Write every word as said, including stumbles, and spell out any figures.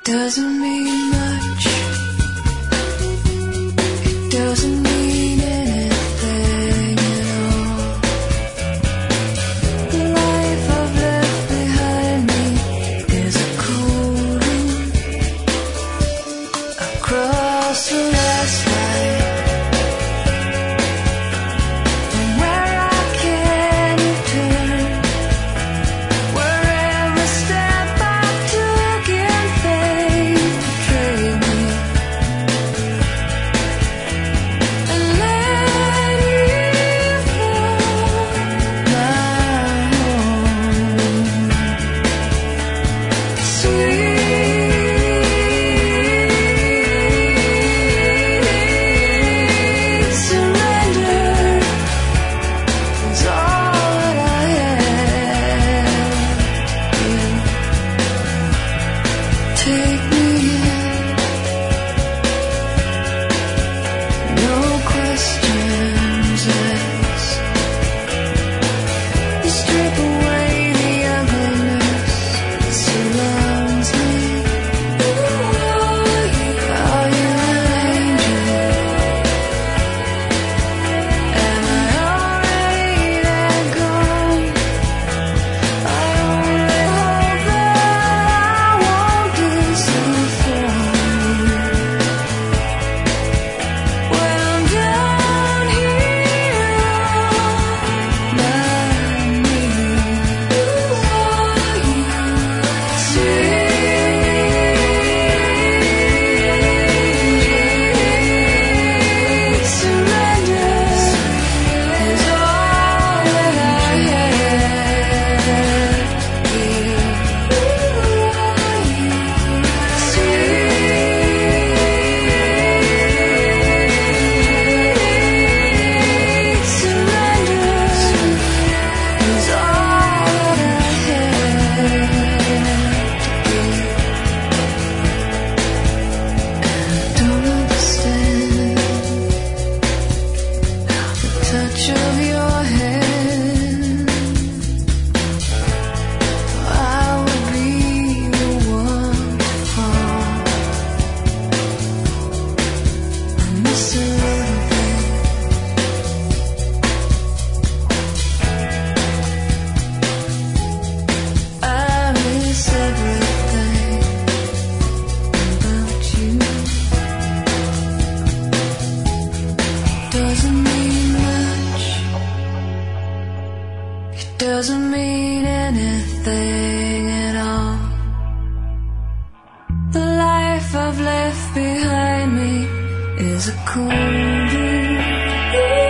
doesn't mean much. It doesn't mean anything at all. The life I've left behind me is a cold room across the last line. From where I can return, where every step I took in faith betrayed me, and let you fill my home. Sweet surrender is all that I have. Take me in, no questions asked. You strip away the ugliness that surrounds me. Are you an angel? Am I already that gone? I only hope that I won't disappoint when I'm down here on my knees. Sweet surrender is all that I have. Sweet surrender is all that I have. Don't understand the touch of your hand. I would be the one to fall. I'm missing little things. I miss everything about you. Doesn't mean much. It doesn't mean anything at all. The life I've left behind me is a cold room